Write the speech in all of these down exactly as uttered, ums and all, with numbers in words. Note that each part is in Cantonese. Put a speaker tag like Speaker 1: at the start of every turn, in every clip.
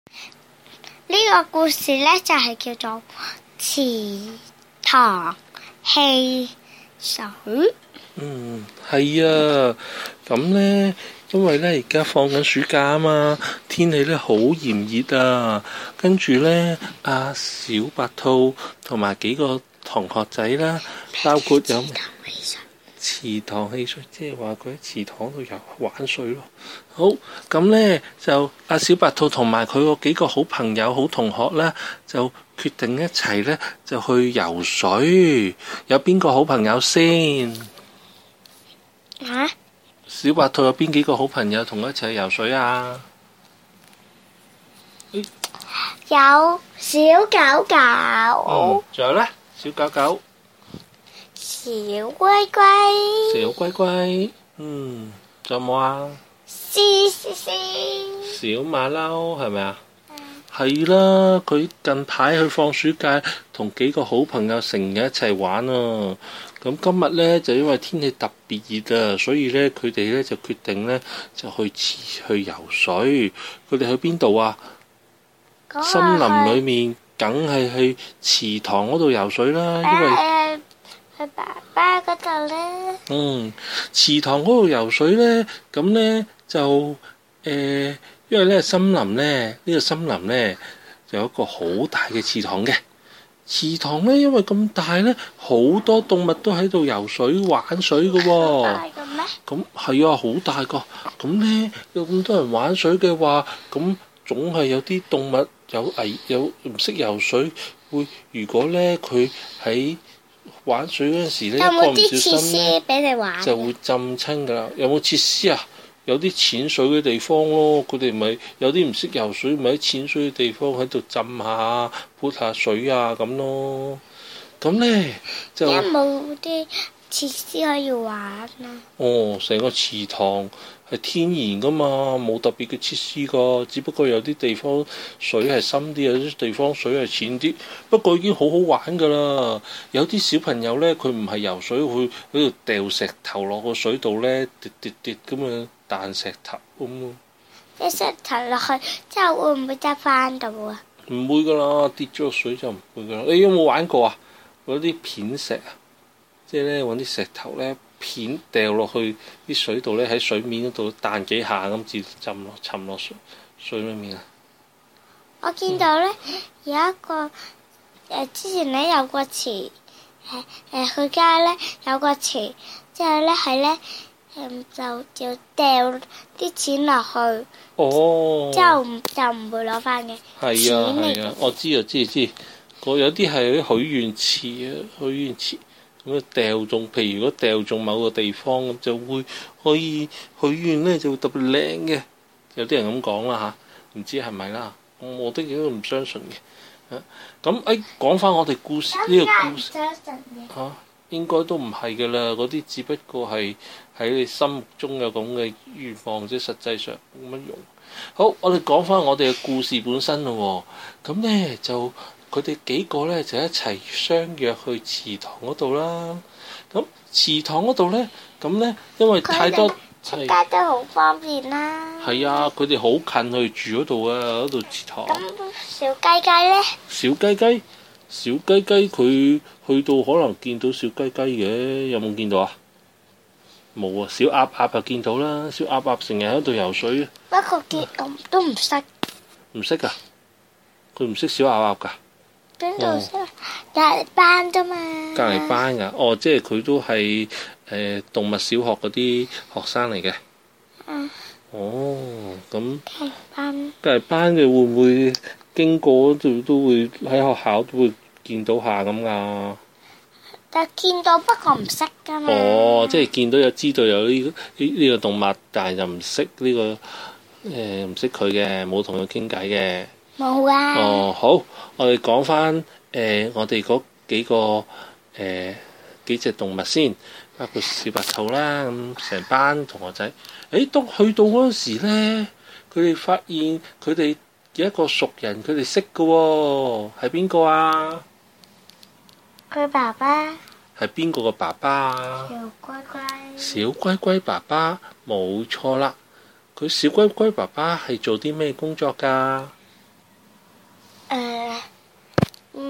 Speaker 1: 呢個故事呢，就係叫做池塘戲水。
Speaker 2: 嗯，係啊，咁呢，因為呢而家放緊暑假啊嘛，天氣呢好炎熱啊，跟住呢，阿小白兔同埋幾個同學仔啦，包括有池塘戲水，即係話佢喺池塘度遊玩水咯。好，咁呢，就阿小白兔同埋佢個幾個好朋友、好同學啦，就決定一齊呢，就去游水。有邊個好朋友先？
Speaker 1: 啊？
Speaker 2: 小白兔有邊幾個好朋友同佢一齊去游水啊？
Speaker 1: 有小狗狗，
Speaker 2: 嗯，仲有呢？小狗狗、
Speaker 1: 小龜龜，
Speaker 2: 小龜龜，嗯，仲有冇啊？
Speaker 1: 絲絲絲，
Speaker 2: 小馬騮係咪啊？係啦，佢近排去放暑假，同幾個好朋友成日一齊玩啊！咁今日呢，就因為天氣特別熱啊，所以呢，佢哋呢就決定呢，就去池去游水。佢哋去邊度啊？森林裏面梗係去池塘嗰度游水啦，因為
Speaker 1: 誒去爸爸嗰度呢。
Speaker 2: 嗯，池塘嗰度游水呢，咁呢，就誒。呃因為咧森林咧，呢、這個森林咧就有一個好大嘅池塘嘅。池塘咧，因為咁大咧，好多動物都喺度游水玩水嘅喎、哦。大嘅咩？咁係啊，好大個。咁咧有咁多人玩水嘅話，咁總係有啲動物有危有唔識游水，會如果咧佢喺玩水嗰陣時咧，一個唔小心咧，就會浸親㗎啦。有冇設施啊？有啲淺水嘅地方咯，佢哋咪有啲唔識游水，咪喺淺水嘅地方喺度浸下、潑下水啊咁咯。咁咧就有
Speaker 1: 冇啲設施可以玩啊？
Speaker 2: 哦，成個池塘係天然噶嘛，冇特別嘅設施噶，只不過有啲地方水係深啲，有啲地方水係淺啲。不過已經好好玩噶啦。有啲小朋友咧，佢唔係游水，會喺度掉石頭落個水度咧，跌跌跌咁樣。彈石頭咁咯，
Speaker 1: 啲石頭落去之後會唔會執翻到啊？
Speaker 2: 唔會噶啦，跌咗落水就唔會噶啦。你有冇玩過啊？嗰啲片石啊，即係咧揾啲石頭咧片掉落去啲水度咧，喺水面嗰度彈幾下咁至浸落沉落水水裡面啊！
Speaker 1: 我見到咧、嗯、有一個誒、呃，之前咧有個池誒誒，佢家咧有個池，之後咧係咧。嗯、就就掉啲錢落去，
Speaker 2: 哦，
Speaker 1: 之後就唔會攞翻嘅。
Speaker 2: 係啊係啊，我知啊知知，個有啲係啲許願池啊，許願池咁啊掉中，譬如如果掉中某個地方咁，就會可以許願咧，就會特別靚嘅。有啲人咁講啦吓，唔知係咪啦？我都應該唔相信嘅。咁誒講翻我哋故事呢、呢個故事嚇、啊，應該都唔係嘅啦。嗰啲只不過係喺你心目中有咁嘅願望，即實際上冇乜用。好，我哋講翻我哋嘅故事本身咯。咁呢，就佢哋幾個呢，就一齊相約去池塘嗰度啦。咁池塘嗰度呢，咁呢，因為太多
Speaker 1: 出街都好方便啦。
Speaker 2: 係啊，佢哋好近去住嗰度啊，嗰度池塘。
Speaker 1: 咁小雞雞呢？小
Speaker 2: 雞雞，小雞雞佢去到可能見到小雞雞嘅，有冇見到啊？冇啊，小鴨鴨就見到啦，小鴨鴨成日喺度游水。
Speaker 1: 不過見咁都唔識。唔
Speaker 2: 識㗎？佢唔識小鴨鴨㗎？
Speaker 1: 邊度識？隔離班啫嘛。
Speaker 2: 隔離班㗎？哦，即係佢都係誒、呃、動物小學嗰啲學生嚟嘅。
Speaker 1: 嗯。
Speaker 2: 哦，咁。
Speaker 1: 隔離班。
Speaker 2: 隔離班嘅會唔會經過度都會喺學校都會見到下咁㗎？
Speaker 1: 但見到不過唔識㗎嘛。
Speaker 2: 哦，即係見到有知道有呢呢呢個動物，但係就唔識呢個誒唔識佢嘅，冇同佢傾偈嘅。
Speaker 1: 冇啊。
Speaker 2: 哦，好，我哋講翻誒我哋嗰幾個誒、呃、幾隻動物先，包括小白兔啦，咁成班同學仔。誒，當去到嗰陣時咧，佢哋發現佢哋有一個熟人，佢哋識㗎喎，係邊個啊？
Speaker 1: 佢爸爸
Speaker 2: 係邊個個爸爸啊？
Speaker 1: 小龜龜。
Speaker 2: 小龜龜爸爸冇錯啦。佢小龜龜爸爸係做啲咩工作㗎？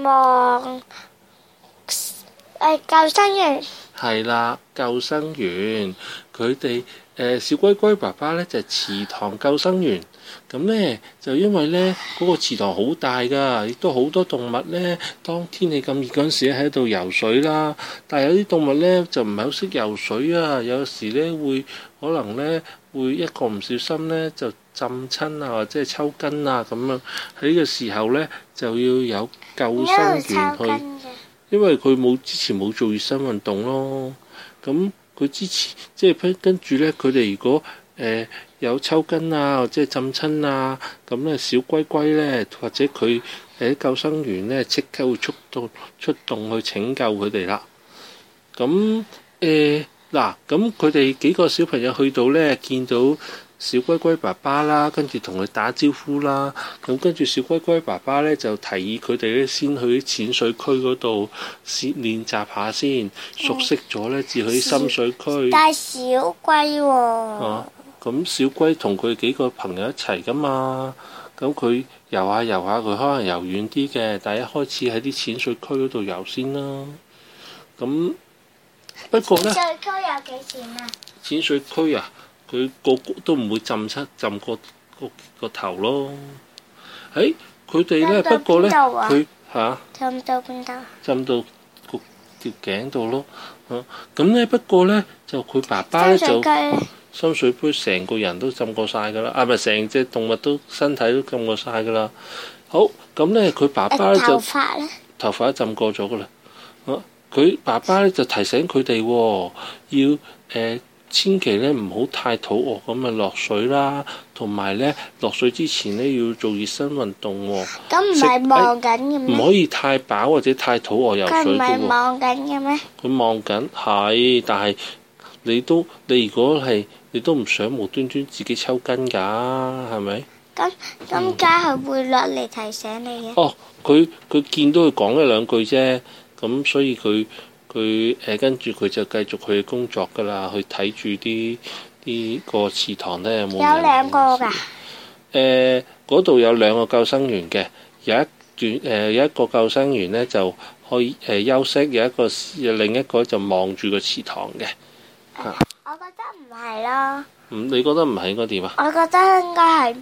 Speaker 1: 望誒救生員。
Speaker 2: 係啦，救生員佢哋誒小龜龜爸爸咧就係、池塘救生員。咁咧就因為咧嗰、嗰個池塘好大㗎，亦都好多動物咧。當天氣咁熱嗰陣時咧喺度游水啦，但係有啲動物咧就唔係好識游水啊，有時咧會可能咧會一個唔小心咧就浸親啊，或者係抽筋啊咁樣。喺呢個時候咧就要有救生員去，因為佢冇之前冇做熱身運動咯。咁佢之前即係跟住咧，佢哋如果誒、呃有抽筋啊，或者浸親啊，咁咧小龜龜咧，或者佢誒救生員咧，即刻會出動出動去拯救佢哋啦。咁誒嗱，咁佢哋幾個小朋友去到咧，見到小龜龜爸爸啦，跟住同佢打招呼啦。咁跟住小龜龜爸爸咧就提議佢哋咧先去啲淺水區嗰度先練習下先，熟悉咗咧至去深水區。
Speaker 1: 但係小龜喎、
Speaker 2: 啊咁小龜同佢幾個朋友一齊噶嘛，咁佢游下游下，佢可能游遠啲嘅，但係一開始喺啲淺水區嗰度游先啦。咁不過咧，
Speaker 1: 淺水區有幾淺啊？
Speaker 2: 淺水區啊，佢個個都唔會浸出浸個個個頭咯。誒，佢哋咧不過咧，佢嚇
Speaker 1: 浸到邊度？
Speaker 2: 浸到個條頸度咯。嚇咁咧，不過咧就佢爸爸咧就。深水區成個人都浸過晒㗎啦，啊唔係成隻動物都身體都浸過晒㗎啦。好咁咧，佢爸爸咧就頭
Speaker 1: 髮咧，
Speaker 2: 頭髮都浸過咗㗎啦。啊，佢爸爸咧就提醒佢哋喎，要誒、呃、千祈咧唔好太肚餓咁啊落水啦，同埋咧落水之前咧要做熱身運動喎。
Speaker 1: 咁唔係望緊嘅咩？
Speaker 2: 唔可以太飽或者太肚餓游水㗎喎。佢唔係
Speaker 1: 望緊嘅咩？
Speaker 2: 佢望緊係，但係你都你如果係。你都唔想無端端自己抽筋㗎，係咪？咁
Speaker 1: 咁梗係會落嚟提醒你嘅。
Speaker 2: 哦，佢佢見到佢講一兩句啫，咁所以佢佢誒跟住佢就繼續佢嘅工作㗎啦，去睇住啲啲個池塘咧有冇。有
Speaker 1: 兩個㗎。
Speaker 2: 誒，嗰度有兩個救生員嘅，有一段誒、呃、有一個救生員咧就可以誒、呃、休息，有一個另一個就望住個池塘嘅。啊
Speaker 1: 我覺得唔係咯。
Speaker 2: 嗯，你覺得唔係應該點啊？
Speaker 1: 我覺得應該係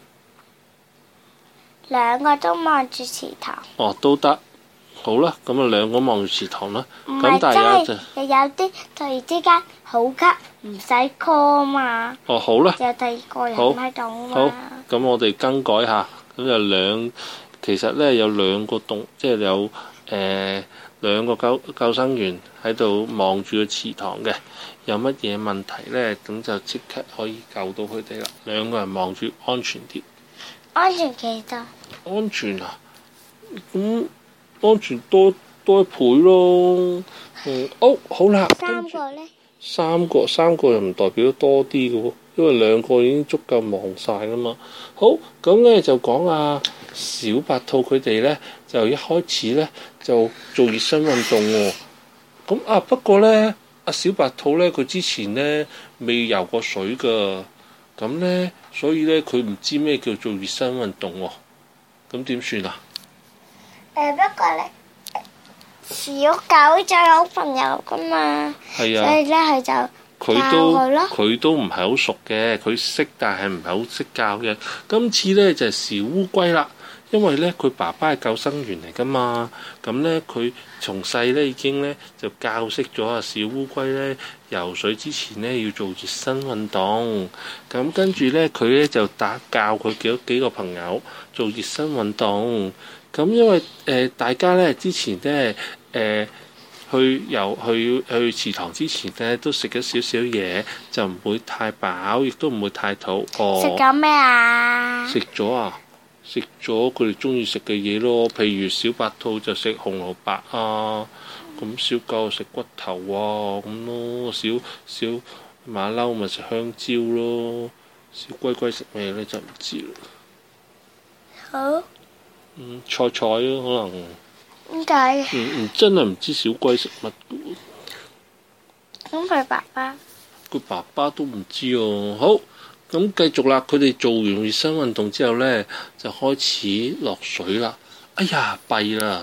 Speaker 1: 兩個都望住池塘。
Speaker 2: 哦，都得。好啦，咁啊兩個望住池塘啦。咁
Speaker 1: 唔係
Speaker 2: 但係有
Speaker 1: 又有啲突然之間好急，唔使 call 嘛。
Speaker 2: 哦，好啦。
Speaker 1: 有第二個人
Speaker 2: 好
Speaker 1: 喺度嘛。
Speaker 2: 好，咁我哋更改下。咁有兩，其實咧有兩個洞，即係有誒、呃、兩個救救生員喺度望住個池塘嘅。有乜嘢問題呢？咁就即刻可以救到佢哋啦。兩個人望住安全啲。
Speaker 1: 安全幾多？
Speaker 2: 安全啊？咁安全多多一倍咯。嗯，哦，好啦。
Speaker 1: 三個呢？
Speaker 2: 三個三個又唔代表多啲嘅喎，因為兩個已經足夠望晒啦嘛。好，咁咧就講啊，小白兔佢哋咧就一開始咧就做熱身運動喎。咁啊，不過咧。阿小白兔咧，佢之前咧未游過水噶，咁咧所以咧佢唔知咩叫做熱身運動喎，咁點算啊？
Speaker 1: 誒，不過咧，小狗就有朋友噶嘛，
Speaker 2: 係啊，
Speaker 1: 所以咧佢就
Speaker 2: 佢都佢都唔係好熟嘅，佢識但係唔係好識教嘅。今次咧就係小烏龜啦。因為咧，佢爸爸係救生員嚟噶嘛，咁咧佢從細咧已經咧就教識咗阿小烏龜咧游水之前咧要做熱身運動，咁跟住咧佢咧就打教佢幾多幾個朋友做熱身運動，咁因為誒、呃、大家咧之前咧誒、呃、去游去去池塘之前咧都食咗少少嘢，就唔會太飽，亦都唔會太肚餓。
Speaker 1: 食咗咩啊？
Speaker 2: 食咗啊！食咗佢哋中意食嘅嘢咯，譬如小白兔就食紅蘿蔔啊，咁小狗食骨頭啊咁咯，小小馬騮咪食香蕉咯，小龜龜食咩咧就唔知啦。
Speaker 1: 好。
Speaker 2: 嗯，菜菜咯，可能。
Speaker 1: 點解？
Speaker 2: 嗯嗯，真係唔知小龜食乜嘅喎。
Speaker 1: 咁佢爸爸？
Speaker 2: 佢爸爸都唔知哦。好。咁繼續啦，佢哋做完熱身運動之後呢，就開始落水啦。哎呀，弊啦！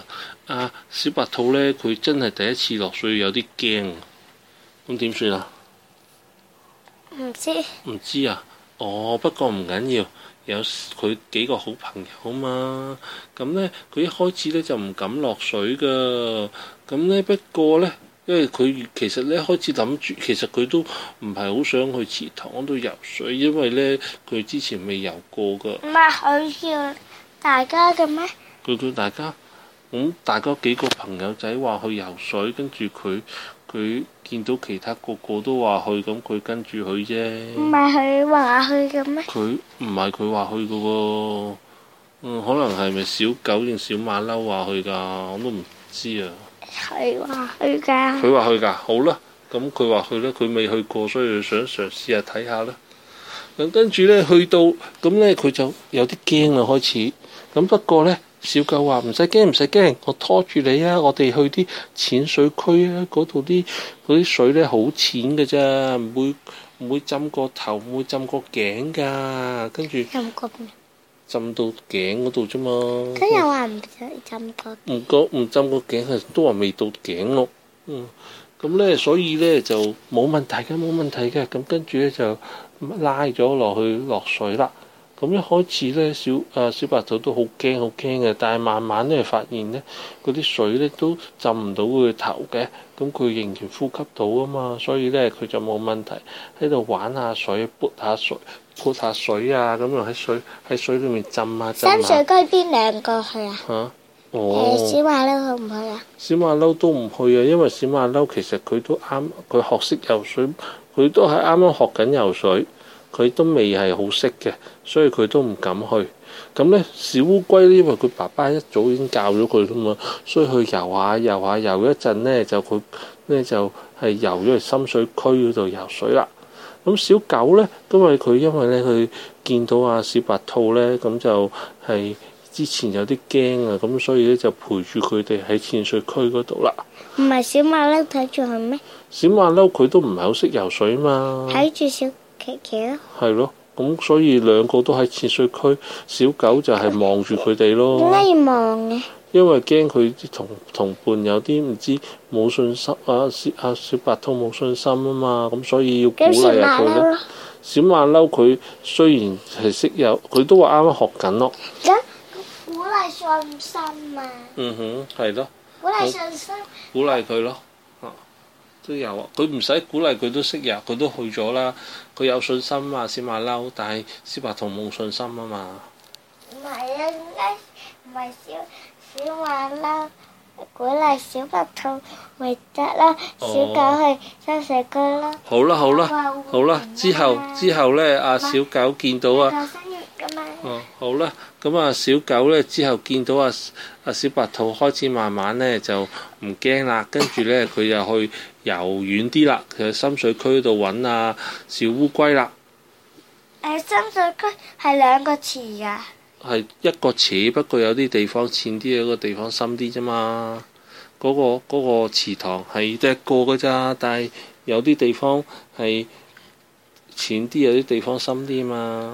Speaker 2: 啊小白兔呢，佢真係第一次落水，有啲驚。咁點算啊？
Speaker 1: 唔知。
Speaker 2: 唔知啊？哦，不過唔緊要，有佢幾個好朋友嘛。咁呢，佢一開始呢就唔敢落水噶。咁呢，不過呢，因為佢其實呢開始諗住，其實佢都唔係好想去池塘度游水，因為呢，佢之前未游過噶。
Speaker 1: 唔係佢叫大家嘅咩？
Speaker 2: 佢叫大家，咁、嗯、大家幾個朋友仔話去游水，跟住佢佢見到其他個個都話去，咁佢跟住去啫。
Speaker 1: 唔係佢話去嘅咩？佢
Speaker 2: 唔係佢話去嘅喎，嗯，可能係咪小狗定小馬騮話去㗎？我都唔知啊。
Speaker 1: 佢話去㗎。
Speaker 2: 佢話去㗎，好啦，咁佢話去啦，佢未去過，所以想嘗試下睇下啦。咁跟住呢，去到咁呢，佢就有啲驚啦開始。咁不過呢，小狗話唔使驚唔使驚，我拖住你啊！我哋去啲淺水區啊，嗰度啲嗰啲水呢好淺嘅咋，唔會唔會浸過頭，唔會浸過頸㗎。跟住
Speaker 1: 浸過邊？
Speaker 2: 浸到頸嗰度啫嘛。
Speaker 1: 佢又話唔使浸過。
Speaker 2: 唔過唔浸過頸係都話未到頸咯。嗯，咁呢，所以呢就冇問題嘅，冇問題嘅。咁跟住呢，就拉咗落去落水啦。咁一開始咧，小啊小白兔都好驚好驚嘅，但係慢慢咧發現咧，嗰啲水咧都浸唔到佢頭嘅，咁佢仍然呼吸到啊嘛，所以咧佢就冇問題喺度玩下水，潑下水，潑下水啊，咁樣喺水喺水裏面浸下浸下。
Speaker 1: 深水區邊兩個去啊？
Speaker 2: 嚇、啊！哦。
Speaker 1: 小馬騮去唔去啊？
Speaker 2: 小馬騮都唔去啊，因為小馬騮其實佢都啱，佢學識游水，佢都係啱啱學緊游水。佢都未係好識嘅，所以佢都唔敢去。咁呢，小烏龜呢，因為佢爸爸一早已經教咗佢啦嘛，所以佢游下游下游一陣呢，就佢呢就係游咗去深水區嗰度游水啦。咁小狗呢，因為佢因為呢，佢見到阿小白兔呢，咁就係之前有啲驚啊，咁所以呢，就陪住佢哋喺淺水區嗰度啦。
Speaker 1: 唔係小馬騮睇住佢咩？
Speaker 2: 小馬騮佢都唔係好識游水嘛。
Speaker 1: 睇住小琪琪咯。
Speaker 2: 係咯，咁所以兩個都喺淺水區，小狗就係望住佢哋咯。
Speaker 1: 點解要望嘅？
Speaker 2: 因為驚佢同同伴有啲唔知冇信心啊，小啊小白兔冇信心啊嘛，咁所以要鼓勵下佢咧。小馬騮佢雖然係識游，佢都話啱啱學緊咯。
Speaker 1: 咁鼓勵信心啊！
Speaker 2: 嗯哼，係咯。
Speaker 1: 鼓勵信心。
Speaker 2: 鼓勵佢咯。都有啊！佢唔使鼓勵佢都識游，佢都去咗啦。佢有信心啊，小馬騮，但係小白兔冇信心啊嘛。
Speaker 1: 唔係啊，應該唔係小小馬騮鼓勵小白兔咪得啦，小狗去深水區啦。
Speaker 2: 好啦好啦好啦，之後之後咧，阿小狗見到啊。哦，好啦，咁啊，小狗咧之後見到啊啊小白兔開始慢慢咧就唔驚啦，跟住咧佢又去游遠啲啦，佢喺深水區度揾啊小烏龜啦。
Speaker 1: 誒，深水區係兩個池㗎。
Speaker 2: 係一個池，不過有啲地方淺啲，有個地方深啲啫嘛。嗰個嗰個池塘係得一個㗎咋，但係有啲地方係淺啲，有啲地方深啲嘛。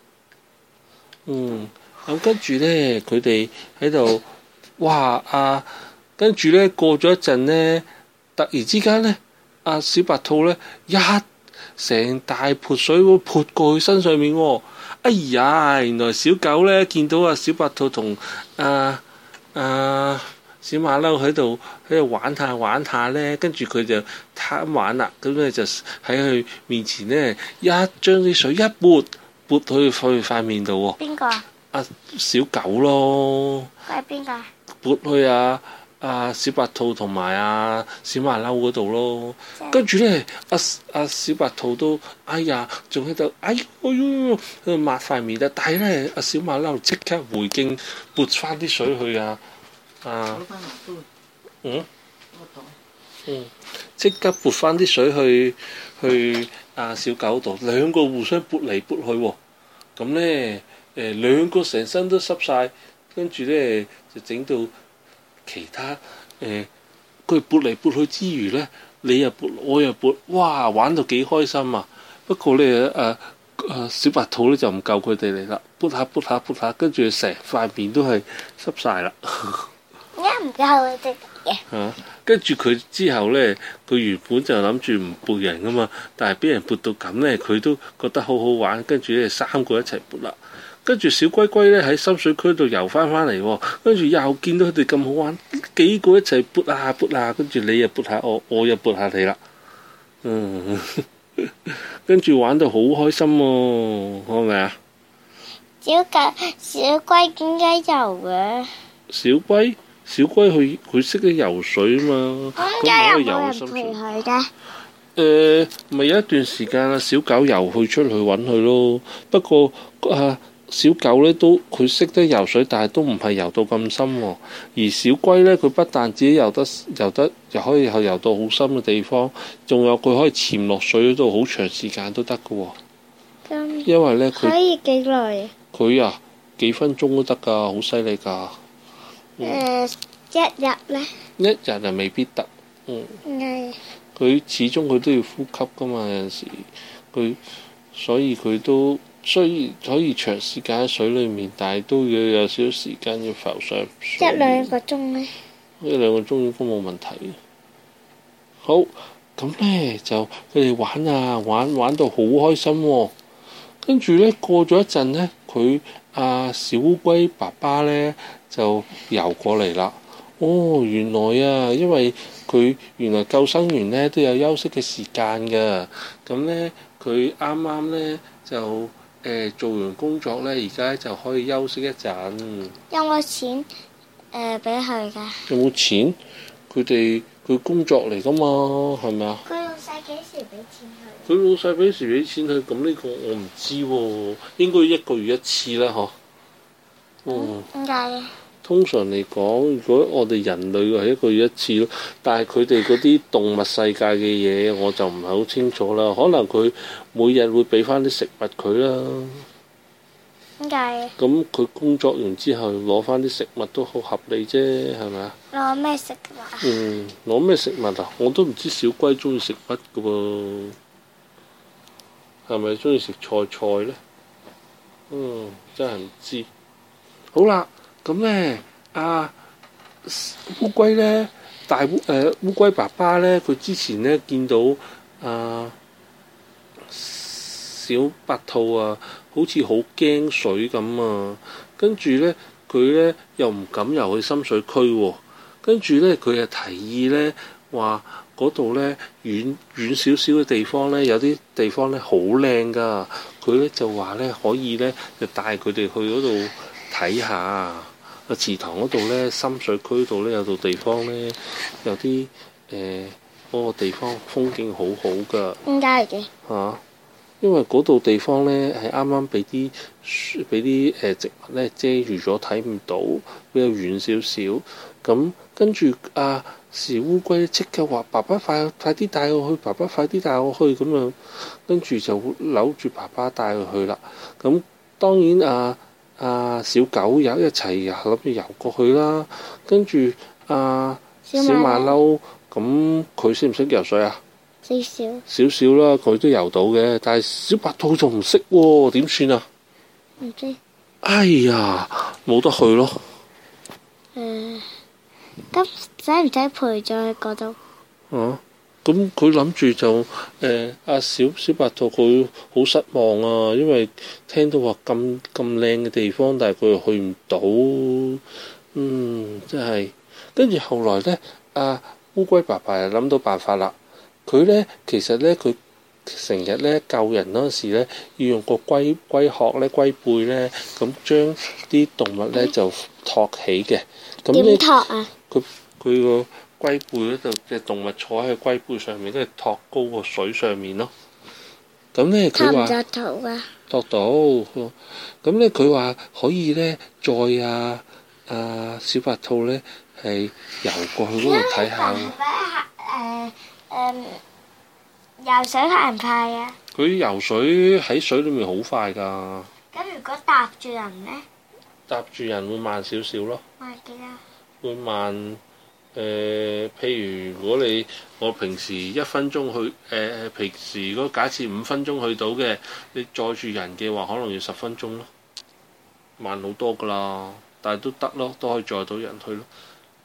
Speaker 2: 嗯，咁跟住呢，佢哋喺度，哇！啊，跟住呢，過咗一陣呢，突然之間呢，阿小白兔呢，一成大潑水喎潑過去身上面喎。哎呀！原來小狗呢，見到阿小白兔同啊啊小馬騮喺度喺度玩下玩下呢，跟住佢就貪玩啦，咁呢，就喺佢面前呢，一將啲水一潑。撥去佢塊面度喎。
Speaker 1: 邊個啊？
Speaker 2: 啊，小狗咯。
Speaker 1: 係邊個？
Speaker 2: 撥去啊啊小白兔同埋啊小馬騮嗰度咯。跟住咧，阿阿小白兔都哎呀，仲喺度哎呦哎呦喺度抹塊面啊！但係咧，阿小馬騮即刻回敬，撥翻啲水去啊啊嗯嗯，即刻撥翻啲水去去。啊！小狗度兩個互相撥嚟撥去喎，咁咧誒兩個成身都濕晒，跟住咧就整到其他誒佢撥嚟撥去之餘咧，你又撥我又撥，哇！玩到幾開心啊！不過咧誒誒小白兔咧就唔夠佢哋嚟啦，撥下撥下撥下，跟住成塊面都係濕晒啦。
Speaker 1: 點解唔唔夠嘅隻嘅。
Speaker 2: 嚇，跟住佢之後咧，佢原本就諗住唔撥人噶嘛，但係俾人撥到咁咧，佢都覺得好好玩，跟住咧三個一齊撥啦。跟住小龜龜咧喺深水區度游翻翻嚟喎，跟住又見到佢哋咁好玩，幾個一齊撥下撥下，跟住你又撥下我，我又撥下你啦。嗯，跟住玩到好開心喎，係咪啊？
Speaker 1: 小狗小龜點解游嘅？
Speaker 2: 小龜小龜佢佢識得游水啊嘛，
Speaker 1: 點解有
Speaker 2: 咁
Speaker 1: 冇人
Speaker 2: 可以游去深水。
Speaker 1: 陪佢嘅？
Speaker 2: 誒，咪有一段時間啊，小狗游去出去揾佢咯。不過啊，小狗咧都佢識得游水，但係都唔係游到咁深喎。而小龜咧，佢不但自己游得游得，又可以游游到好深嘅地方，仲有佢可以潛落水嗰度好長時間都得㗎喎。
Speaker 1: 咁
Speaker 2: 因為咧佢
Speaker 1: 可以幾耐啊？
Speaker 2: 佢啊幾分鐘都得㗎，好犀利㗎。
Speaker 1: 誒，一日咧？
Speaker 2: 一日啊未必得，嗯。
Speaker 1: 係。
Speaker 2: 佢始終佢都要呼吸㗎嘛，有陣時佢所以佢都雖然可以長時間喺水裡面，但係都要有少少時間要浮上水。
Speaker 1: 一兩個鐘咧？
Speaker 2: 一兩個鐘應該冇問題。好，咁咧就佢哋玩啊玩玩到好開心喎、哦。跟住咧過咗一陣咧，佢阿小烏龜爸爸咧就游過嚟啦。哦，原來啊，因為佢原來救生員咧都有休息嘅時間㗎。咁咧佢啱啱咧就誒、呃、做完工作咧，而家就可以休息一陣。
Speaker 1: 有冇錢誒俾佢㗎？
Speaker 2: 有冇錢？佢哋佢工作嚟㗎嘛，係咪啊？
Speaker 1: 佢老細幾時俾錢佢？
Speaker 2: 佢老細幾時俾錢佢？咁呢個我唔知喎、啊，應該一個月一次啦，嗬。嗯。
Speaker 1: 點解嘅？
Speaker 2: 通常嚟講，如果我哋人類係一個月一次咯，但係佢哋嗰啲動物世界嘅嘢，我就唔係好清楚啦。可能佢每日會俾翻啲食物佢啦。
Speaker 1: 點解嘅？
Speaker 2: 咁佢工作完之後攞翻啲食物都好合理啫，係咪啊？
Speaker 1: 攞咩食物啊？
Speaker 2: 嗯，攞咩食物啊？我都唔知小龜中意食乜㗎喎，係咪中意食菜菜呢？嗯，真係唔知。好啦。咁咧，啊烏龜咧，大烏誒、呃、烏龜爸爸咧，佢之前咧見到啊小白兔啊，好似好驚水咁啊，跟住咧佢咧又唔敢游去深水區喎、啊，跟住咧佢又提議咧話嗰度咧遠遠少少嘅地方咧，有啲地方咧好靚噶，佢咧就話咧可以咧就帶佢哋去嗰度睇下。個池塘嗰度咧，深水區度咧有度地方咧，有啲誒嗰個地方風景好好噶。
Speaker 1: 點解嘅？
Speaker 2: 嚇，因為嗰度地方咧係啱啱俾啲俾啲誒植物咧遮住咗，睇唔到，比較遠少少。咁跟住啊，小烏龜即刻話：爸爸快快啲帶我去，爸爸快啲帶我去咁樣。跟住就扭住爸爸帶佢去啦。咁當然啊。啊！小狗又一齊諗住游過去啦，跟住啊小馬騮咁佢識唔識游水啊？
Speaker 1: 少少
Speaker 2: 少少啦，佢都游到嘅，但係小白兔就唔識喎，點算啊？
Speaker 1: 唔知。
Speaker 2: 哎呀，冇得去咯。
Speaker 1: 誒，咁使唔使陪咗去嗰度？
Speaker 2: 啊！咁佢諗住就誒阿、呃、小小白兔佢好失望啊，因為聽到話咁咁靚嘅地方，但係佢又去唔到，嗯，真係。跟住後來咧，阿、啊、烏龜爸爸又諗到辦法啦。佢咧其實咧佢成日咧救人嗰時咧，要用個龜龜殼咧龜背咧，咁將啲動物咧就托起嘅。
Speaker 1: 點托啊？
Speaker 2: 佢佢個龜背嗰度嘅動物坐喺個龜背上面，都係托高個水上面咯。咁咧佢話
Speaker 1: 托唔托到啊？
Speaker 2: 托到。咁咧佢話可以咧載啊啊小白兔咧係游過去嗰度睇下。
Speaker 1: 誒誒，游水快唔快啊？
Speaker 2: 佢游水喺水裡面好快㗎。
Speaker 1: 咁如果搭住人咧？
Speaker 2: 搭住人會慢少少咯。
Speaker 1: 慢幾多？
Speaker 2: 會慢。誒、呃，譬如如果你我平時一分鐘去，誒、呃、平時如果假設五分鐘去到嘅，你載住人嘅話，可能要十分鐘咯，慢好多㗎啦，但係都得咯，都可以載到人去咯。咁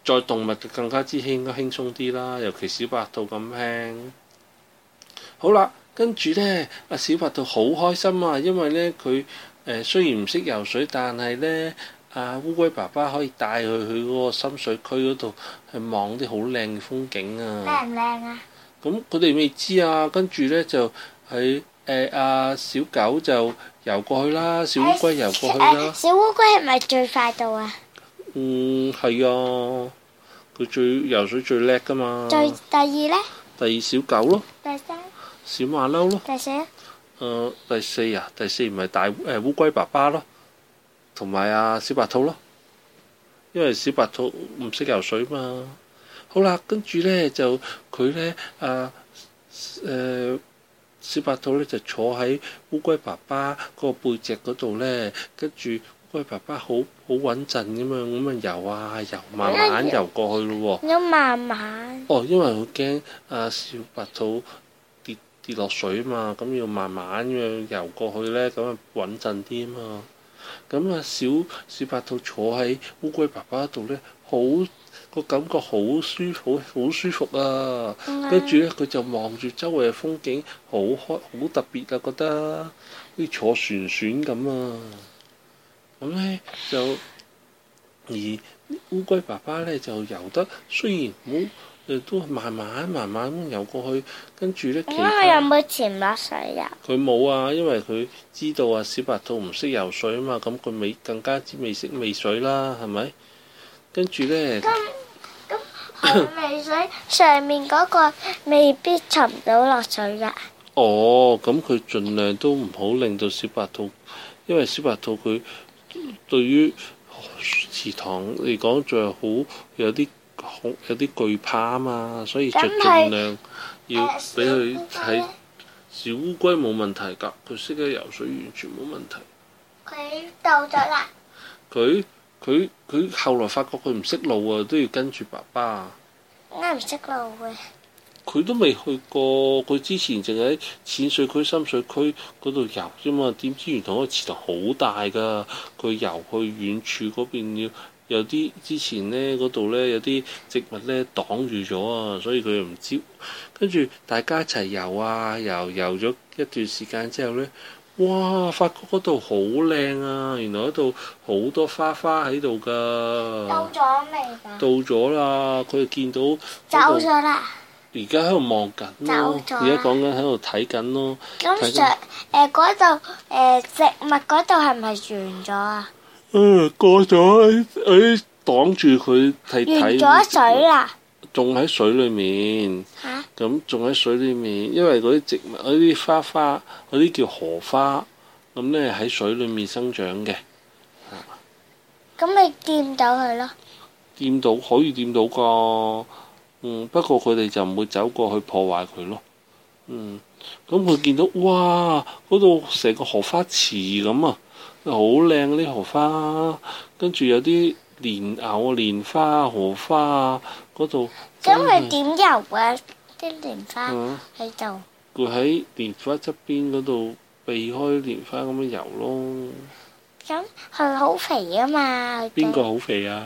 Speaker 2: 再動物就更加之輕輕鬆啲啦，尤其小白兔咁輕。好啦，跟住呢，阿小白兔好開心啊，因為呢，佢誒、呃、雖然唔識游水，但係呢，阿、啊、烏龜爸爸可以帶佢去嗰個深水區嗰度去望啲好靚嘅風景啊！
Speaker 1: 靚唔靚啊？
Speaker 2: 咁佢哋未知啊，跟住呢，就喺誒阿小狗就游過去啦，小烏龜游過去啦。
Speaker 1: 呃、小烏龜係咪最快到啊？
Speaker 2: 嗯，係啊，佢最游水最叻噶嘛。
Speaker 1: 最第二呢？
Speaker 2: 第二小狗咯。
Speaker 1: 第三。
Speaker 2: 小馬騮咯。
Speaker 1: 第四。誒、
Speaker 2: 呃，第四啊，第四唔係大誒、呃、烏龜爸爸咯，同埋阿小白兔咯，因為小白兔唔識游水嘛。好啦，跟住呢，就佢呢，啊誒、呃、小白兔呢，就坐喺烏龜爸爸個背脊嗰度呢，跟住烏龜爸爸好好穩陣咁樣咁啊游啊游，慢慢游過去咯喎。
Speaker 1: 要慢慢。
Speaker 2: 哦，因為佢驚阿小白兔跌跌落水啊嘛，咁要慢慢咁樣游過去呢，咁啊穩陣啲啊嘛。咁啊小小白兔坐喺烏龜爸爸度呢，好個感覺好舒好好舒服啊！跟住、嗯、呢，佢就望住周圍嘅風景，好開好特別啊！覺得好似坐船船咁啊！咁呢，就而烏龜爸爸呢，就游得雖然好誒，都慢慢慢慢咁游過去，跟住呢，其他
Speaker 1: 佢有冇潛落水啊？
Speaker 2: 佢冇啊，因為佢知道啊小白兔唔識游水啊嘛，咁佢未更加之未識未水啦，係咪？跟住呢，
Speaker 1: 咁咁未水上面嗰個未必沉到落水㗎。
Speaker 2: 哦，咁佢盡量都唔好令到小白兔，因為小白兔佢對於池塘嚟講仲係好有啲有啲懼怕啊嘛，所以就盡量要俾佢睇。小烏龜冇問題㗎，佢識得游水，完全冇問題。
Speaker 1: 佢到咗啦。
Speaker 2: 佢佢佢後來發覺佢唔識路啊，都要跟住爸爸。
Speaker 1: 點解唔識路嘅？
Speaker 2: 佢都未去過，佢之前淨喺淺水區、深水區嗰度游啫嘛，點知原來嗰個池塘好大㗎，佢游去遠處嗰邊要有啲之前呢嗰度呢，有啲植物呢擋住咗啊，所以佢又唔知。跟住大家一齊游啊游，游咗一段時間之後呢，哇！發覺嗰度好靚啊，原來嗰度好多花花喺度㗎。
Speaker 1: 到咗未㗎？
Speaker 2: 到咗啦，佢見到。
Speaker 1: 走咗啦。
Speaker 2: 而家喺度望緊咯，而家講緊喺度睇緊咯。
Speaker 1: 咁上誒嗰度誒植物嗰度係咪完咗啊？
Speaker 2: 嗯，過咗，誒擋住佢睇睇。完
Speaker 1: 咗水啦。
Speaker 2: 仲喺水裡面。嚇！咁仲喺水裡面，因為嗰啲植物嗰啲花花嗰啲叫荷花，咁咧喺水裡面生長嘅。
Speaker 1: 咁你掂到佢咯？掂
Speaker 2: 到可以掂到㗎。嗯，不過佢哋就唔會走過去破壞佢咯。嗯，咁佢見到哇，嗰度成個荷花池咁啊，好靚嗰啲荷花，跟住有啲蓮藕、蓮花、荷花啊，嗰度。
Speaker 1: 咁佢點游啊？啲蓮花喺度。
Speaker 2: 佢喺蓮花側邊嗰度避開蓮花咁樣游咯。
Speaker 1: 咁佢好肥啊嘛！
Speaker 2: 邊個好肥啊？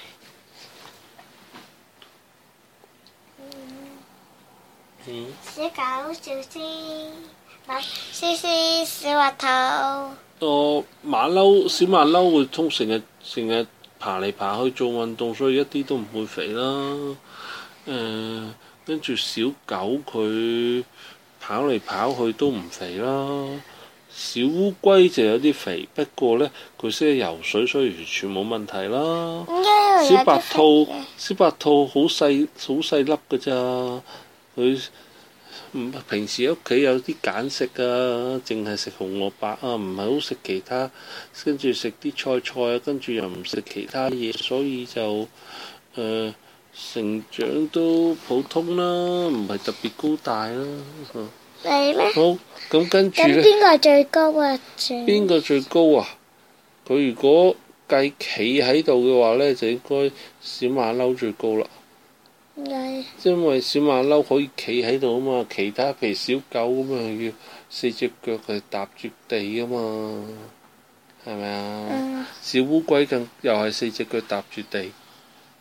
Speaker 1: 小狗小獅，馬獅獅小滑頭。
Speaker 2: 哦，馬騮小馬騮會通成日成日爬嚟爬去做運動，所以一啲都唔會肥啦。誒、呃，跟住小狗佢跑嚟跑去都唔肥啦。小烏龜就有啲肥，不過呢，佢識得游水，所以完全冇問題啦。小白兔小白兔好細好細粒㗎咋。佢唔平時喺屋企有啲揀食啊，淨係食紅蘿蔔啊，唔係好食其他，跟住食啲菜菜啊，跟住又唔食其他嘢，所以就誒、呃、成長都普通啦，唔係特別高大啦。
Speaker 1: 你咧？
Speaker 2: 好，咁跟住咧。
Speaker 1: 咁邊個最高啊？
Speaker 2: 邊個最高啊？佢如果計企喺度嘅話咧，就應該小馬騮最高啦。因為小馬騮可以企喺度啊嘛，其他譬如小狗咁啊，要四隻腳係踏住地啊嘛，係咪啊？嗯、小烏龜更又係四隻腳踏住地，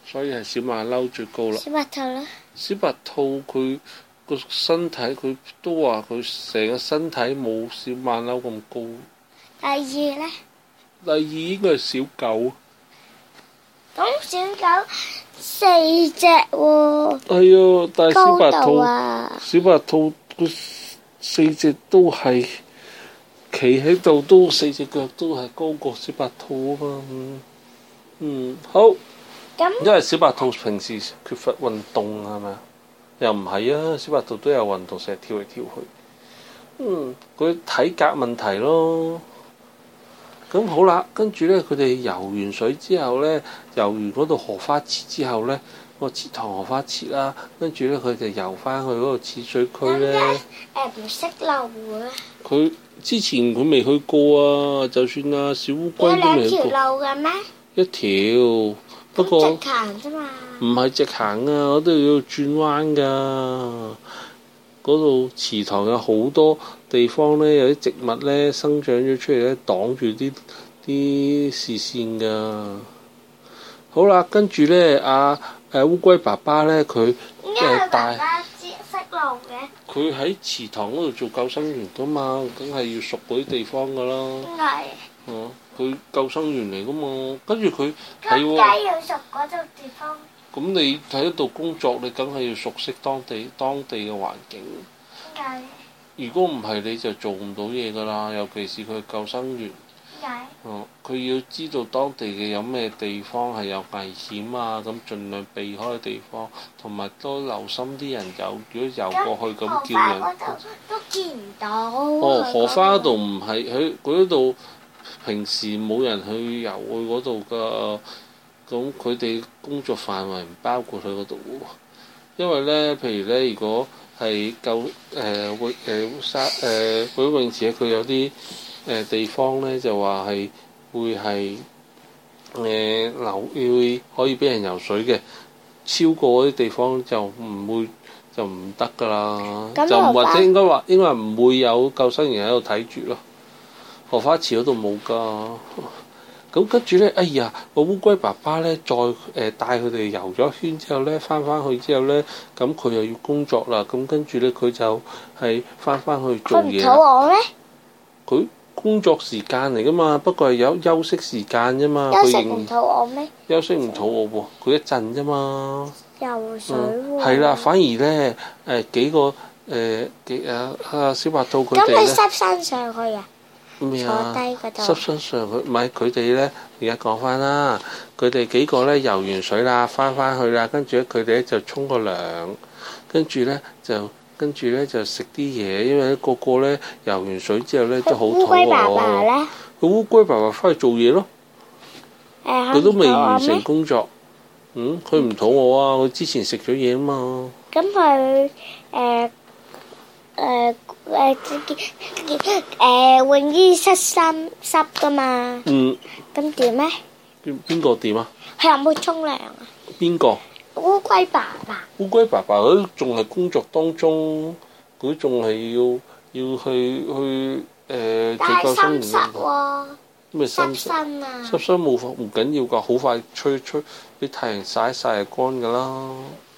Speaker 2: 所以係小馬騮最高啦。
Speaker 1: 小白兔咧？
Speaker 2: 小白兔佢個身體佢都話佢成個身體冇小馬騮咁高。
Speaker 1: 第二咧？
Speaker 2: 第二應該係小狗。
Speaker 1: 咁小狗四隻喎。
Speaker 2: 係啊，但係小白兔，
Speaker 1: 啊、
Speaker 2: 小白兔佢四隻都係企喺度，都四隻腳都係高過小白兔啊嘛。嗯，嗯好。
Speaker 1: 咁
Speaker 2: 因為小白兔平時缺乏運動係咪啊？又唔係啊，小白兔都有運動，成日跳嚟跳去。嗯，佢體格問題咯。咁好啦，跟住咧，佢哋游完水之後咧，游完嗰度荷花池之後咧，個池塘荷花池啦，跟住咧，佢哋游翻去嗰個淺水區咧。
Speaker 1: 誒唔識路嘅。
Speaker 2: 佢之前佢未去過啊，就算啊小烏龜都未去過。
Speaker 1: 有兩條路嘅咩？
Speaker 2: 一條，不過
Speaker 1: 直行啫嘛。
Speaker 2: 唔係直行啊，我都要轉彎㗎。嗰度池塘有好多地方咧，有啲植物咧生長咗出嚟咧，擋住啲啲視線㗎。好啦，跟住咧，阿誒烏龜爸爸咧，佢誒帶
Speaker 1: 識路嘅。
Speaker 2: 佢喺池塘嗰度做救生員㗎嘛，梗係要熟嗰啲地方㗎啦。
Speaker 1: 點解？
Speaker 2: 哦，佢救生員嚟㗎嘛，跟住佢係喎。
Speaker 1: 點解要熟嗰度地方？
Speaker 2: 咁你喺度工作，你梗係要熟悉當地當地嘅環境。
Speaker 1: 點解？
Speaker 2: 如果唔係，你就做唔到嘢㗎啦。尤其是佢係救生員。
Speaker 1: 點解？
Speaker 2: 哦，佢要知道當地嘅有咩地方係有危險啊，咁盡量避開地方，同埋都留心啲人游。如果游過去咁叫人。
Speaker 1: 荷花嗰度都見唔到。
Speaker 2: 哦，荷花嗰度唔係喺嗰度，平時冇人去游去嗰度㗎。咁佢哋工作範圍唔包括去嗰度喎，因為咧，譬如咧，如果係救誒泳誒沙誒嗰啲泳池咧，佢有啲誒、呃、地方咧就話係會係誒流要可以俾人游水嘅，超過嗰啲地方就唔會就唔得㗎啦，就或者應該話應該唔會有救生員喺度睇住咯，荷花池嗰度冇㗎。咁跟住咧，哎呀，個烏龜爸爸咧，再誒、呃、帶佢哋遊咗一圈之後咧，翻翻去之後咧，咁佢又要工作啦。咁跟住咧，佢就係翻翻去做嘢。
Speaker 1: 佢唔肚餓咩？
Speaker 2: 佢工作時間嚟噶嘛，不過係有休息時間啫嘛。
Speaker 1: 休息唔肚餓咩？
Speaker 2: 休息唔肚餓喎，佢一陣啫嘛。
Speaker 1: 游水喎。
Speaker 2: 係啦、嗯，反而咧誒、呃、幾個誒、呃、幾啊啊小白兔佢哋咧。
Speaker 1: 咁佢濕身上去啊？
Speaker 2: 咩啊？
Speaker 1: 坐低嗰度。
Speaker 2: 濕身上佢唔係佢哋咧，而家講翻啦。佢哋幾個咧游完水啦，翻翻去啦，跟住咧佢哋咧就沖個涼，跟住咧就跟住咧就食啲嘢，因為咧個個咧游完水之後咧都好肚餓。烏龜爸爸咧？個烏龜爸爸翻去做嘢咯。誒、呃，佢都未完成工作。嗯，佢唔肚餓啊！佢之前食咗嘢啊嘛。咁佢誒誒。誒誒誒泳衣濕濕濕噶嘛？嗯。咁點咧？邊邊個點啊？佢有冇沖涼啊？邊個？烏龜爸爸。烏龜爸爸佢仲係工作當中，佢仲係要要去去誒做救生員。但係濕濕喎。咩濕身啊？濕身冇唔緊要㗎，好快吹吹俾太陽曬曬就乾㗎啦。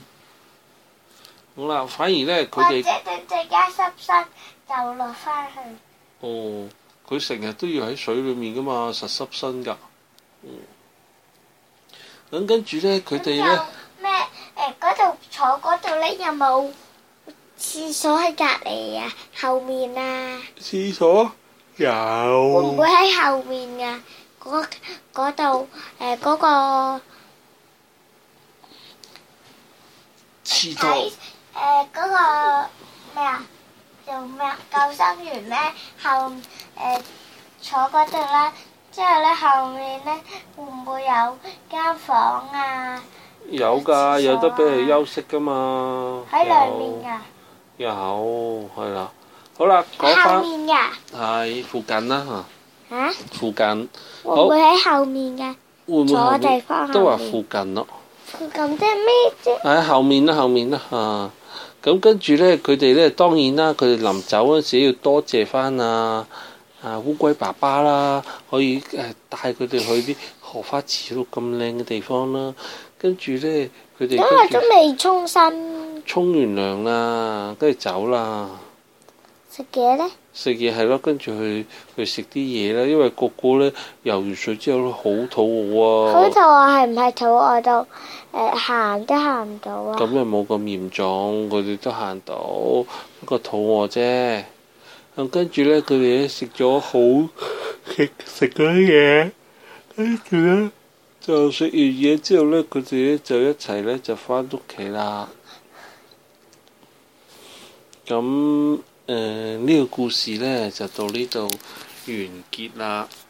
Speaker 2: 好啦，反而咧佢哋或者對隻腳濕身就落翻去。哦，佢成日都要喺水裡面噶嘛，實濕身㗎。嗯。咁跟住咧，佢哋咧咩？誒嗰度坐嗰度咧，有冇廁所喺隔離啊？後面啊？廁所有。會唔會喺後面㗎？嗰嗰度誒嗰個廁所。誒嗰、呃那個咩啊？做咩啊？救生員咧後誒、呃、坐嗰度啦，之後咧後面咧會唔會有間房啊？有㗎，啊、有得俾佢休息㗎嘛。喺裡面㗎。有係啦，好啦，講翻。後面㗎。係附近啦嚇。嚇？附近。會唔會喺後面㗎？會唔會坐地方後面？都話附近咯。附近即係咩啫？喺後面啦，後面啦嚇。咁跟住咧，佢哋咧當然啦，佢哋臨走嗰陣時要多謝翻啊啊烏龜爸爸啦，可以誒帶佢哋去啲荷花池度咁靚嘅地方啦。 跟住咧佢哋
Speaker 1: 因為都未沖身。
Speaker 2: 沖完涼啦，跟住走啦。
Speaker 1: 食嘢咧？
Speaker 2: 食嘢係咯，跟住去去食啲嘢啦。因為個個咧游完水之後都好肚餓啊。
Speaker 1: 好肚餓係唔係肚餓到誒行都行唔到啊？
Speaker 2: 咁又冇咁嚴重，佢哋都行到，不過肚餓啫。咁跟住咧，佢哋咧食咗好食食嗰啲嘢，跟住咧就食完嘢之後咧，佢哋咧就一齊咧就返屋企啦。咁誒呢個故事咧就到呢度完結啦。